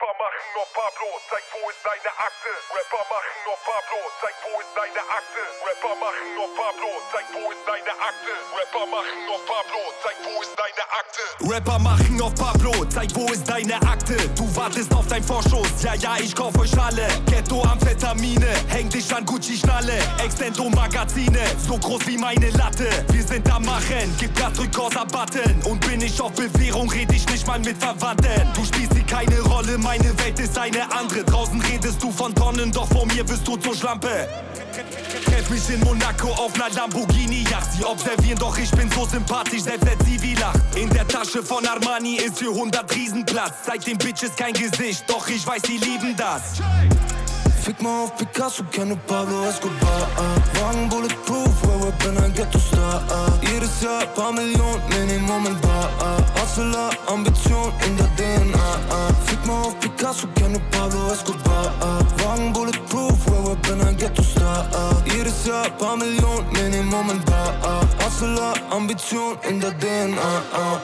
Rapper machen auf Pablo, zeig wo ist deine Akte. Rapper machen auf Pablo, zeig wo ist deine Akte. Rapper machen auf Pablo, zeig wo ist deine Akte. Rapper machen auf Pablo, zeig wo ist deine Akte. Rapper machen auf Pablo, zeig wo ist deine Akte. Du wartest auf dein Vorschuss, ja ich kauf euch alle. Ghetto Amphetamine, häng dich an Gucci Schnalle. Extendo Magazine, so groß wie meine Latte. Wir sind am Machen, gib Gas, drück Corsa-Button. Und bin ich auf Bewährung, red ich nicht mal mit Verwandten. Du spielst hier keine Rolle, meine Welt ist eine andere. Draußen redest du von Tonnen, doch vor mir wirst du zur Schlampe. Treff mich in Monaco auf ner Lamborghini-Yacht. Sie observieren, doch ich bin so sympathisch, selbst der Zivi lacht. In der Tasche von Armani ist für 100 Riesenplatz. Seitdem Bitches kein Gesicht, doch ich weiß, sie lieben das. Fick mal auf Picasso, kenne Pablo Escobar. Wagen bulletproof, Rap bin ein Ghetto-Star. Jedes Jahr paar Millionen, Minimum in Bar. Hustler, Ambition in der DNA. Fick mal auf Picasso, kenne Pablo Escobar. Wagen bulletproof, Rap bin ein Ghetto-Star. Jedes Jahr paar Millionen, Minimum in Bar. Hustler, Ambition in der DNA.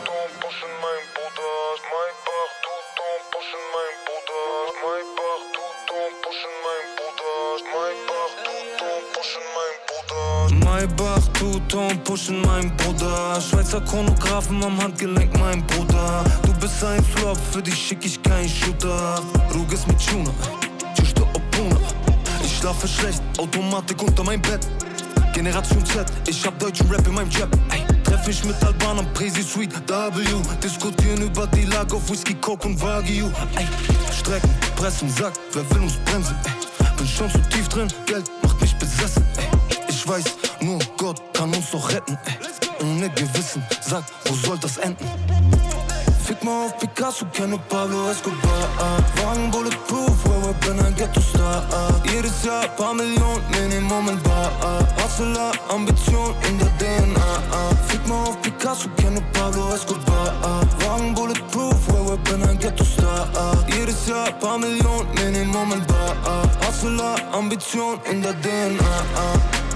Maybach, Tuton, pushen mein Bruder. Schweizer Chronographen am Handgelenk, mein Bruder. Du bist ein Flop, für dich schick ich keinen Shooter. Ruges mit Tuna, Tschüchte Opuna. Ich schlafe schlecht, Automatik unter mein Bett. Generation Z, ich hab deutschen Rap in meinem Jab. Treff mich mit Albanern, Presi Sweet, W. Diskutieren über die Lage auf Whisky, Coke und Wagyu. Strecken, pressen, sagt, wer will uns bremsen? Bin schon zu tief drin, Geld macht mich besessen. Ich weiß, nur Gott kann uns doch retten. Ohne Gewissen, sag, wo soll das enden? Fick mal auf Picasso, kenne Pablo Escobar. Wagen bulletproof, Rap bin ein Ghetto-Star. Jedes Jahr paar Millionen, Minimum in Bar. Hustler, Ambition in der DNA. Fick mal auf Picasso, kenne Pablo Escobar. Wagen bulletproof, Rap bin ein Ghetto-Star. Jedes Jahr paar Millionen, Minimum in Bar. Hustler, Ambition in der DNA.